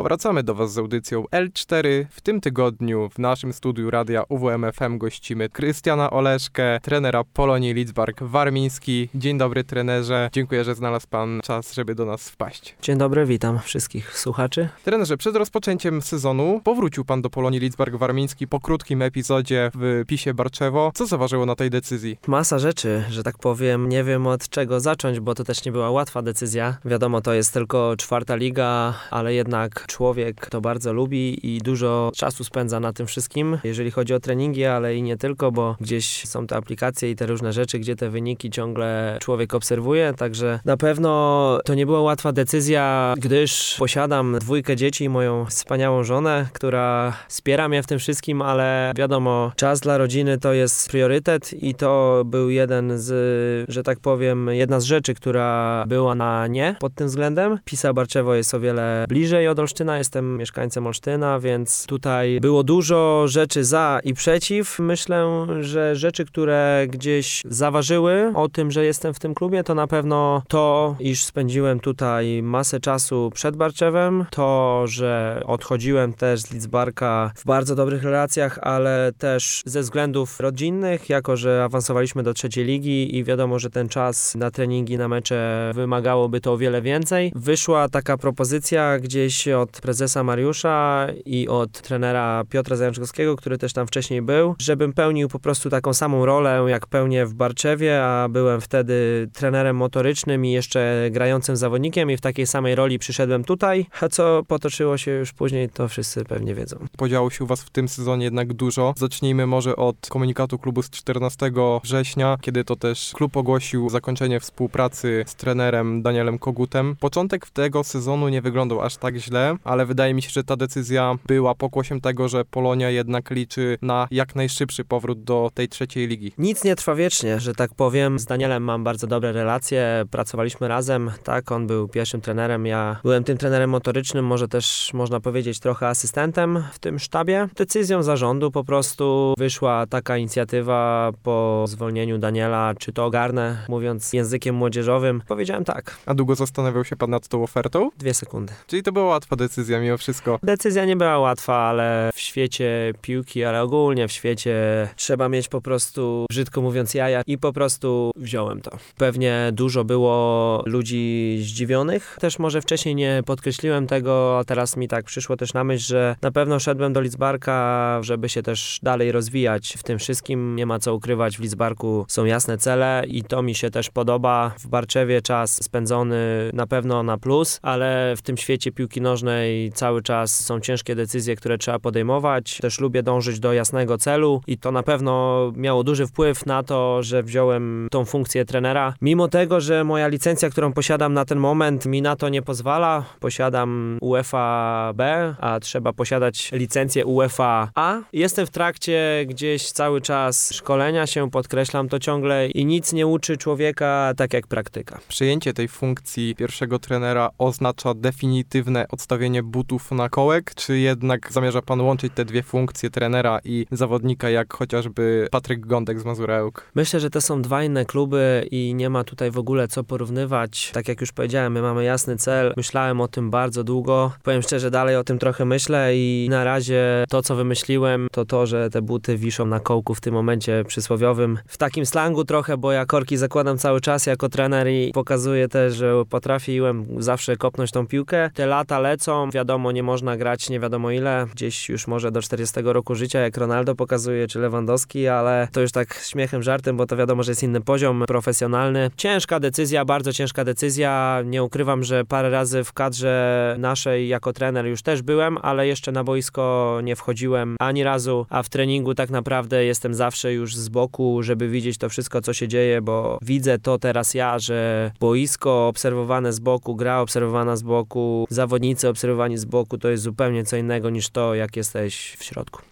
Wracamy do Was z audycją L4. W tym tygodniu w naszym studiu Radia UWMFM gościmy Krystiana Oleszkę, trenera Polonii Lidzbark-Warmiński. Dzień dobry, trenerze. Dziękuję, że znalazł Pan czas, żeby do nas wpaść. Dzień dobry, witam wszystkich słuchaczy. Trenerze, przed rozpoczęciem sezonu powrócił Pan do Polonii Lidzbark-Warmiński po krótkim epizodzie w PiS-ie Barczewo. Co zaważyło na tej decyzji? Masa rzeczy, że tak powiem. Nie wiem od czego zacząć, bo to też nie była łatwa decyzja. Wiadomo, to jest tylko 4. liga, ale jednak człowiek to bardzo lubi i dużo czasu spędza na tym wszystkim, jeżeli chodzi o treningi, ale i nie tylko, bo gdzieś są te aplikacje i te różne rzeczy, gdzie te wyniki ciągle człowiek obserwuje, także na pewno to nie była łatwa decyzja, gdyż posiadam 2 dzieci i moją wspaniałą żonę, która wspiera mnie w tym wszystkim, ale wiadomo, czas dla rodziny to jest priorytet i to był jeden z, że tak powiem, jedna z rzeczy, która była na nie pod tym względem. Pisa Barczewo jest o wiele bliżej od Olsztyna, jestem mieszkańcem Olsztyna, więc tutaj było dużo rzeczy za i przeciw. Myślę, że rzeczy, które gdzieś zaważyły o tym, że jestem w tym klubie, to na pewno to, iż spędziłem tutaj masę czasu przed Barczewem, to, że odchodziłem też z Lidzbarka w bardzo dobrych relacjach, ale też ze względów rodzinnych, jako że awansowaliśmy do 3. ligi i wiadomo, że ten czas na treningi, na mecze wymagałoby to o wiele więcej. Wyszła taka propozycja gdzieś od prezesa Mariusza i od trenera Piotra Zajączkowskiego, który też tam wcześniej był, żebym pełnił po prostu taką samą rolę, jak pełnię w Barczewie, a byłem wtedy trenerem motorycznym i jeszcze grającym zawodnikiem i w takiej samej roli przyszedłem tutaj, a co potoczyło się już później, to wszyscy pewnie wiedzą. Podziało się u Was w tym sezonie jednak dużo. Zacznijmy może od komunikatu klubu z 14 września, kiedy to też klub ogłosił zakończenie współpracy z trenerem Danielem Kogutem. Początek tego sezonu nie wyglądał aż tak źle, ale wydaje mi się, że ta decyzja była pokłosiem tego, że Polonia jednak liczy na jak najszybszy powrót do tej 3. ligi. Nic nie trwa wiecznie, że tak powiem. Z Danielem mam bardzo dobre relacje, pracowaliśmy razem, tak, on był pierwszym trenerem, ja byłem tym trenerem motorycznym, może też można powiedzieć trochę asystentem w tym sztabie. Decyzją zarządu po prostu wyszła taka inicjatywa po zwolnieniu Daniela, czy to ogarnę, mówiąc językiem młodzieżowym. Powiedziałem tak. A długo zastanawiał się Pan nad tą ofertą? 2 sekundy. Czyli to była łatwa decyzja mimo wszystko. Decyzja nie była łatwa, ale w świecie piłki, ale ogólnie w świecie trzeba mieć po prostu, brzydko mówiąc, jaja i po prostu wziąłem to. Pewnie dużo było ludzi zdziwionych. Też może wcześniej nie podkreśliłem tego, a teraz mi tak przyszło też na myśl, że na pewno szedłem do Lidzbarka, żeby się też dalej rozwijać w tym wszystkim. Nie ma co ukrywać, w Lidzbarku są jasne cele i to mi się też podoba. W Barczewie czas spędzony na pewno na plus, ale w tym świecie piłki nożnej cały czas są ciężkie decyzje, które trzeba podejmować. Też lubię dążyć do jasnego celu i to na pewno miało duży wpływ na to, że wziąłem tą funkcję trenera. Mimo tego, że moja licencja, którą posiadam na ten moment, mi na to nie pozwala. Posiadam UEFA B, a trzeba posiadać licencję UEFA A. Jestem w trakcie gdzieś cały czas szkolenia się, podkreślam to ciągle i nic nie uczy człowieka tak jak praktyka. Przejęcie tej funkcji pierwszego trenera oznacza definitywne odstawienie butów na kołek, czy jednak zamierza Pan łączyć te 2 funkcje trenera i zawodnika, jak chociażby Patryk Gądek z Mazurełk? Myślę, że to są 2 inne kluby i nie ma tutaj w ogóle co porównywać. Tak jak już powiedziałem, my mamy jasny cel. Myślałem o tym bardzo długo. Powiem szczerze, dalej o tym trochę myślę i na razie to, co wymyśliłem, to, że te buty wiszą na kołku w tym momencie przysłowiowym. W takim slangu trochę, bo ja korki zakładam cały czas jako trener i pokazuję też, że potrafiłem zawsze kopnąć tą piłkę. Te lata lecą, wiadomo, nie można grać nie wiadomo ile, gdzieś już może do 40 roku życia, jak Ronaldo pokazuje, czy Lewandowski, ale to już tak śmiechem, żartem, bo to wiadomo, że jest inny poziom profesjonalny. Ciężka decyzja, bardzo ciężka decyzja. Nie ukrywam, że parę razy w kadrze naszej jako trener już też byłem, ale jeszcze na boisko nie wchodziłem ani razu, a w treningu tak naprawdę jestem zawsze już z boku, żeby widzieć to wszystko, co się dzieje, bo widzę to teraz ja, że boisko obserwowane z boku, gra obserwowana z boku, zawodnicy obserwowani z boku, to jest zupełnie co innego niż to, jak jesteś w środku.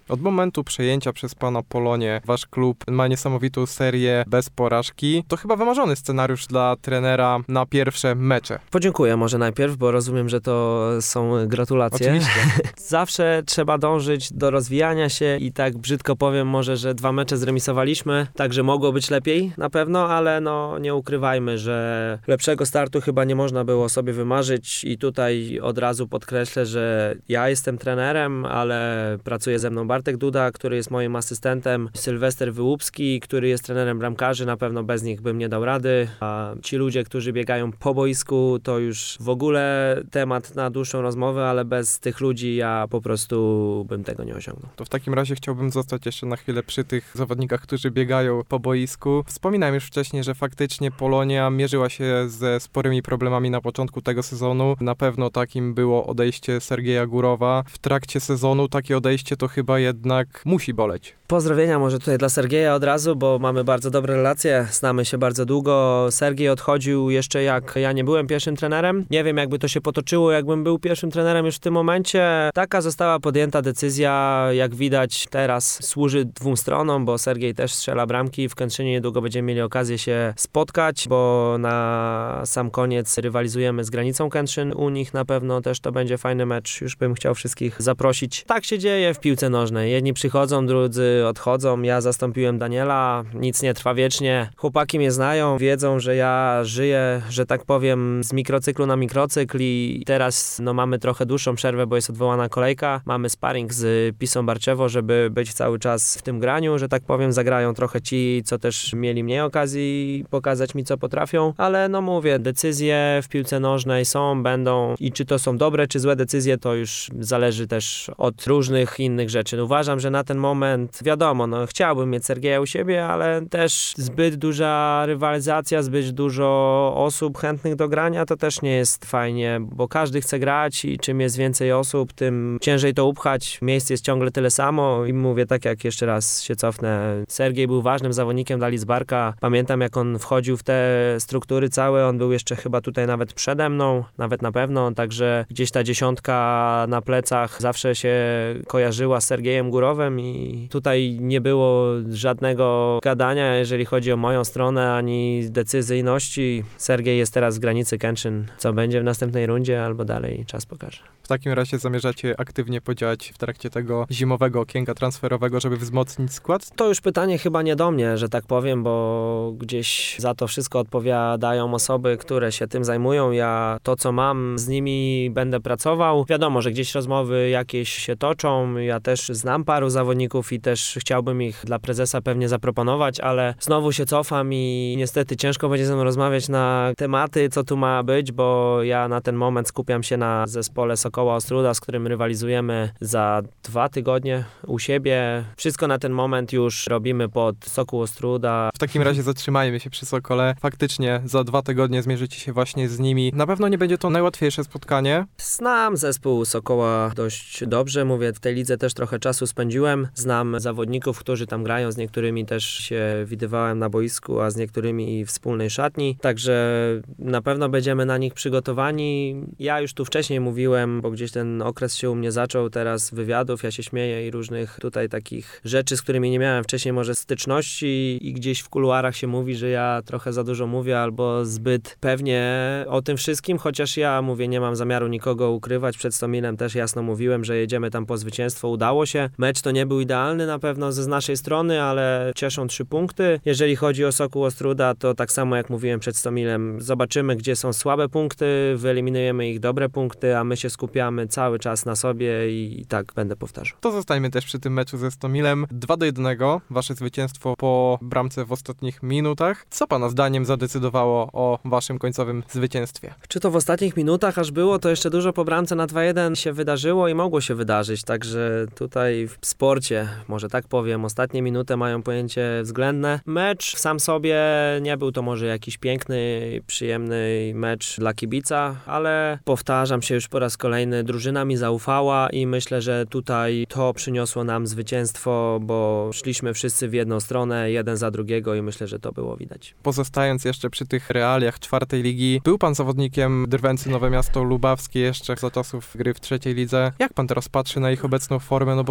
Od momentu przejęcia przez pana Polonię wasz klub ma niesamowitą serię bez porażki. To chyba wymarzony scenariusz dla trenera na pierwsze mecze. Podziękuję może najpierw, bo rozumiem, że to są gratulacje. Oczywiście. Zawsze trzeba dążyć do rozwijania się i tak brzydko powiem może, że 2 mecze zremisowaliśmy, także mogło być lepiej na pewno, ale no nie ukrywajmy, że lepszego startu chyba nie można było sobie wymarzyć i tutaj od razu podkreślę, że ja jestem trenerem, ale pracuje ze mną Bartek Duda, który jest moim asystentem, Sylwester Wyłupski, który jest trenerem bramkarzy, na pewno bez nich bym nie dał rady, a ci ludzie, którzy biegają po boisku, to już w ogóle temat na dłuższą rozmowę, ale bez tych ludzi ja po prostu bym tego nie osiągnął. To w takim razie chciałbym zostać jeszcze na chwilę przy tych zawodnikach, którzy biegają po boisku. Wspominałem już wcześniej, że faktycznie Polonia mierzyła się ze sporymi problemami na początku tego sezonu. Na pewno takim było odejście Sergeja Górowa. W trakcie sezonu takie odejście to chyba jednak musi boleć. Pozdrowienia może tutaj dla Sergeja od razu, bo mamy bardzo dobre relacje, znamy się bardzo długo. Sergiej odchodził jeszcze jak ja nie byłem pierwszym trenerem. Nie wiem, jakby to się potoczyło, jakbym był pierwszym trenerem już w tym momencie. Taka została podjęta decyzja, jak widać teraz służy 2 stronom, bo Sergiej też strzela bramki. W Kętrzynie niedługo będziemy mieli okazję się spotkać, bo na sam koniec rywalizujemy z Granicą Kętrzyn. U nich na pewno też to będzie fajny mecz. Już bym chciał wszystkich zaprosić. Tak się dzieje w piłce nożnej. Jedni przychodzą, drudzy odchodzą. Ja zastąpiłem Daniela. Nic nie trwa wiecznie. Chłopaki mnie znają, wiedzą, że ja żyję, że tak powiem, z mikrocyklu na mikrocykl i teraz no, mamy trochę dłuższą przerwę, bo jest odwołana kolejka. Mamy sparring z Pisą Barczewo, żeby być cały czas w tym graniu, że tak powiem. Zagrają trochę ci, co też mieli mniej okazji pokazać mi, co potrafią. Ale no mówię, decyzje w piłce nożnej są, będą i czy to są dobre, czy złe decyzje, to już zależy też od różnych innych rzeczy. Uważam, że na ten moment, wiadomo, no chciałbym mieć Sergeja u siebie, ale też zbyt duża rywalizacja, zbyt dużo osób chętnych do grania, to też nie jest fajnie, bo każdy chce grać i czym jest więcej osób, tym ciężej to upchać. Miejsc jest ciągle tyle samo i mówię tak, jak jeszcze raz się cofnę. Sergiej był ważnym zawodnikiem dla Lidzbarka. Pamiętam, jak on wchodził w te struktury całe, on był jeszcze chyba tutaj nawet przede mną, nawet na pewno, także gdzieś ta 10 na plecach zawsze się kojarzyła z Sergiejem Górowem i tutaj nie było żadnego gadania, jeżeli chodzi o moją stronę, ani decyzyjności. Sergiej jest teraz w Granicy Kętrzyn. Co będzie w następnej rundzie albo dalej, czas pokaże. W takim razie zamierzacie aktywnie podziałać w trakcie tego zimowego okienka transferowego, żeby wzmocnić skład? To już pytanie chyba nie do mnie, że tak powiem, bo gdzieś za to wszystko odpowiadają osoby, które się tym zajmują. Ja to, co mam, z nimi będę pracował. Wiadomo, że gdzieś rozmowy jakieś się toczą. Ja też znam paru zawodników i też chciałbym ich dla prezesa pewnie zaproponować, ale znowu się cofam i niestety ciężko będzie ze mną rozmawiać na tematy, co tu ma być, bo ja na ten moment skupiam się na zespole Sokoła Ostróda, z którym rywalizujemy za 2 tygodnie u siebie. Wszystko na ten moment już robimy pod Sokół Ostróda. W takim razie zatrzymajmy się przy Sokole. Faktycznie za 2 tygodnie zmierzycie się właśnie z nimi. Na pewno nie będzie to najłatwiejsze spotkanie. Znam zespół Sokoła dość dobrze, mówię, w tej lidze też trochę czasu spędziłem. Znam zawodników, którzy tam grają, z niektórymi też się widywałem na boisku, a z niektórymi i w wspólnej szatni. Także na pewno będziemy na nich przygotowani. Ja już tu wcześniej mówiłem, bo gdzieś ten okres się u mnie zaczął, teraz wywiadów, ja się śmieję i różnych tutaj takich rzeczy, z którymi nie miałem wcześniej może styczności i gdzieś w kuluarach się mówi, że ja trochę za dużo mówię albo zbyt pewnie o tym wszystkim, chociaż ja mówię, nie mam zamiaru nikogo ukrywać. Przed Stomilem też jasno mówiłem, że jedziemy tam po zwycięstwo, udało się. Mecz to nie był idealny na pewno z naszej strony, ale cieszą 3 punkty. Jeżeli chodzi o Sokół Ostróda, to tak samo jak mówiłem przed Stomilem, zobaczymy, gdzie są słabe punkty, wyeliminujemy ich dobre punkty, a my się skupiamy cały czas na sobie i tak będę powtarzał. To zostańmy też przy tym meczu ze Stomilem. 2-1, wasze zwycięstwo po bramce w ostatnich minutach. Co pana zdaniem zadecydowało o waszym końcowym zwycięstwie? Czy to w ostatnich minutach aż było, to jeszcze dużo po bramce na 2-1 się wydarzyło i mogło się wydarzyć, także tutaj w sporcie, może tak powiem, ostatnie minuty mają pojęcie względne. Mecz sam sobie nie był to może jakiś piękny, przyjemny mecz dla kibica, ale powtarzam się już po raz kolejny, drużyna mi zaufała i myślę, że tutaj to przyniosło nam zwycięstwo, bo szliśmy wszyscy w jedną stronę, jeden za drugiego i myślę, że to było widać. Pozostając jeszcze przy tych realiach 4. ligi, był pan zawodnikiem Drwęcy Nowe Miasto Lubawskie jeszcze za czasów gry w 3. lidze. Jak pan teraz patrzy na ich obecną formę? No bo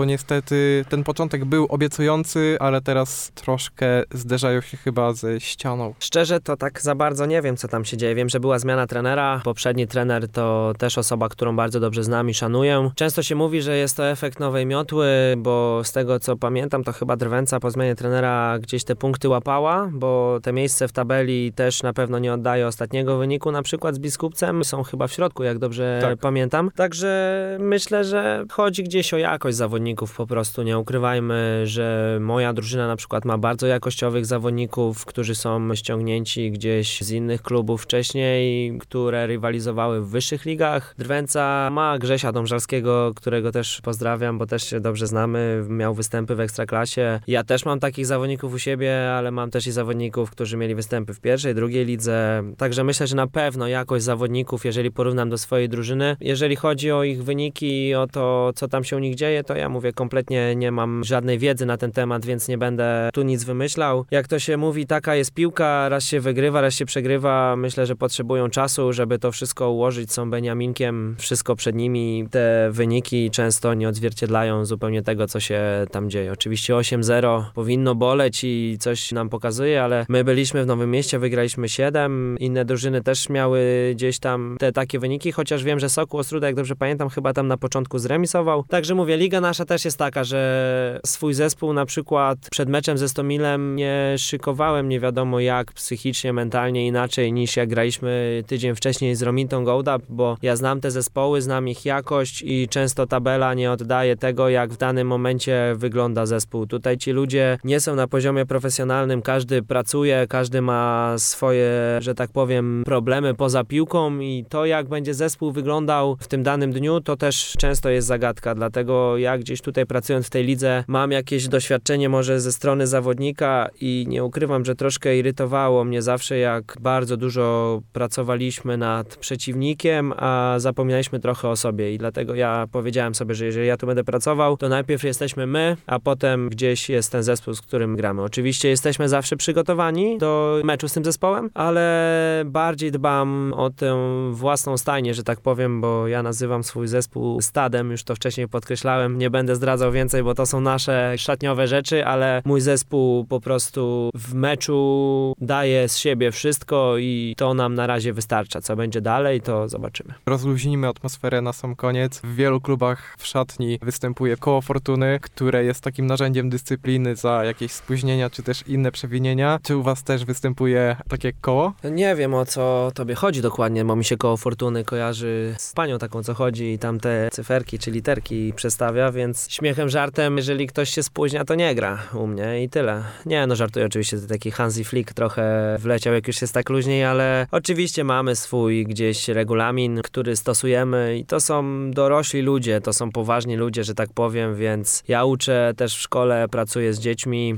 bo niestety ten początek był obiecujący, ale teraz troszkę zderzają się chyba ze ścianą. Szczerze to tak za bardzo nie wiem, co tam się dzieje. Wiem, że była zmiana trenera. Poprzedni trener to też osoba, którą bardzo dobrze znam i szanuję. Często się mówi, że jest to efekt nowej miotły, bo z tego co pamiętam, to chyba Drwęca po zmianie trenera gdzieś te punkty łapała, bo te miejsce w tabeli też na pewno nie oddaje ostatniego wyniku, na przykład z Biskupcem. Są chyba w środku, jak dobrze pamiętam. Także myślę, że chodzi gdzieś o jakość zawodników po prostu. Nie ukrywajmy, że moja drużyna na przykład ma bardzo jakościowych zawodników, którzy są ściągnięci gdzieś z innych klubów wcześniej, które rywalizowały w wyższych ligach. Drwęca ma Grzesia Dążalskiego, którego też pozdrawiam, bo też się dobrze znamy. Miał występy w Ekstraklasie. Ja też mam takich zawodników u siebie, ale mam też i zawodników, którzy mieli występy w pierwszej, drugiej lidze. Także myślę, że na pewno jakość zawodników, jeżeli porównam do swojej drużyny, jeżeli chodzi o ich wyniki, o to, co tam się u nich dzieje, to ja mówię, kompletnie nie mam żadnej wiedzy na ten temat, więc nie będę tu nic wymyślał. Jak to się mówi, taka jest piłka, raz się wygrywa, raz się przegrywa. Myślę, że potrzebują czasu, żeby to wszystko ułożyć. Są Beniaminkiem, wszystko przed nimi. Te wyniki często nie odzwierciedlają zupełnie tego, co się tam dzieje. Oczywiście 8-0 powinno boleć i coś nam pokazuje, ale my byliśmy w Nowym Mieście, wygraliśmy 7. Inne drużyny też miały gdzieś tam te takie wyniki, chociaż wiem, że Sokół Ostróda, jak dobrze pamiętam, chyba tam na początku zremisował. Także mówię, liga nasza też jest taka, że swój zespół na przykład przed meczem ze Stomilem nie szykowałem nie wiadomo jak psychicznie, mentalnie inaczej niż jak graliśmy tydzień wcześniej z Romintą Gołdap, bo ja znam te zespoły, znam ich jakość i często tabela nie oddaje tego, jak w danym momencie wygląda zespół. Tutaj ci ludzie nie są na poziomie profesjonalnym, każdy pracuje, każdy ma swoje, że tak powiem, problemy poza piłką i to, jak będzie zespół wyglądał w tym danym dniu, to też często jest zagadka, dlatego ja gdzieś tutaj pracując w tej lidze mam jakieś doświadczenie może ze strony zawodnika i nie ukrywam, że troszkę irytowało mnie zawsze, jak bardzo dużo pracowaliśmy nad przeciwnikiem, a zapominaliśmy trochę o sobie i dlatego ja powiedziałem sobie, że jeżeli ja tu będę pracował, to najpierw jesteśmy my, a potem gdzieś jest ten zespół, z którym gramy. Oczywiście jesteśmy zawsze przygotowani do meczu z tym zespołem, ale bardziej dbam o tę własną stajnię, że tak powiem, bo ja nazywam swój zespół stadem, już to wcześniej podkreślałem, nie będę zdradzał więcej, bo to są nasze szatniowe rzeczy, ale mój zespół po prostu w meczu daje z siebie wszystko i to nam na razie wystarcza. Co będzie dalej, to zobaczymy. Rozluźnijmy atmosferę na sam koniec. W wielu klubach w szatni występuje koło fortuny, które jest takim narzędziem dyscypliny za jakieś spóźnienia czy też inne przewinienia. Czy u was też występuje takie koło? Nie wiem, o co tobie chodzi dokładnie, bo mi się koło fortuny kojarzy z panią taką, co chodzi i tam te cyferki czy literki przestawia, więc śmiechem, żartem, jeżeli ktoś się spóźnia, to nie gra u mnie i tyle. Nie, no żartuję oczywiście, to taki Hansi Flick trochę wleciał, jak już jest tak luźniej, ale oczywiście mamy swój gdzieś regulamin, który stosujemy i to są dorośli ludzie, to są poważni ludzie, że tak powiem, więc ja uczę też w szkole, pracuję z dziećmi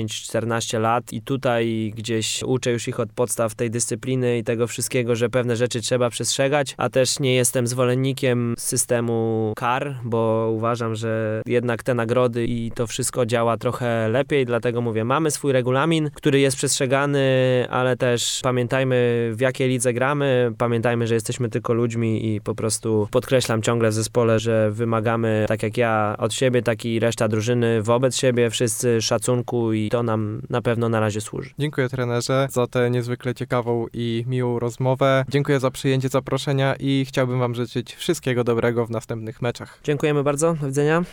10-14 lat i tutaj gdzieś uczę już ich od podstaw tej dyscypliny i tego wszystkiego, że pewne rzeczy trzeba przestrzegać, a też nie jestem zwolennikiem systemu kar, bo uważam, że jednak te nagrody i to wszystko działa trochę lepiej, dlatego mówię, mamy swój regulamin, który jest przestrzegany, ale też pamiętajmy, w jakiej lidze gramy, pamiętajmy, że jesteśmy tylko ludźmi i po prostu podkreślam ciągle w zespole, że wymagamy, tak jak ja od siebie, tak i reszta drużyny wobec siebie, wszyscy szacunku i to nam na pewno na razie służy. Dziękuję trenerze za tę niezwykle ciekawą i miłą rozmowę. Dziękuję za przyjęcie zaproszenia i chciałbym wam życzyć wszystkiego dobrego w następnych meczach. Dziękujemy bardzo, do widzenia.